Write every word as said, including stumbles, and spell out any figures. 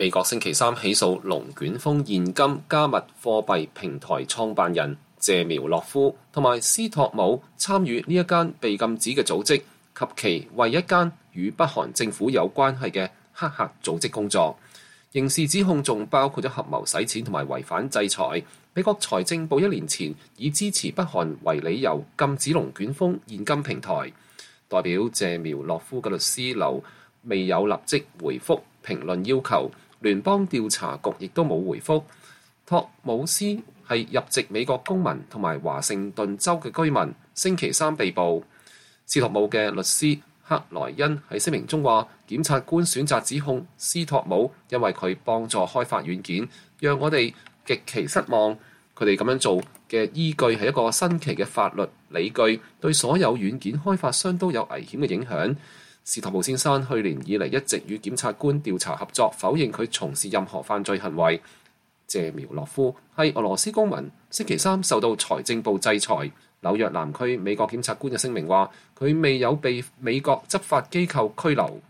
美國星期三起訴龍捲風現金加密貨幣平台創辦人謝苗洛夫同埋斯托姆參與呢一間被禁止嘅組織及其為一間與北韓政府有關係嘅黑客組織工作。刑事指控仲包括咗合謀洗錢同埋違反制裁。美國財政部一年前以支持北韓為理由禁止龍捲風現金平台。代表謝苗洛夫嘅律師樓未有立即回覆評論要求，聯邦調查局亦都冇回覆。托姆斯係入籍美國公民同埋華盛頓州嘅居民，星期三被捕。斯托姆嘅律師克萊恩喺聲明中話，檢察官選擇指控斯托姆因為佢幫助開發軟件，讓我哋極其失望。佢哋咁樣做嘅依據係一個新奇嘅法律理據，對所有軟件開發商都有危險嘅影響。斯托姆先生去年以嚟一直與檢察官調查合作，否認佢從事任何犯罪行為。謝苗洛夫係俄羅斯公民，星期三受到財政部制裁。紐約南區美國檢察官嘅聲明話，佢未有被美國執法機構拘留。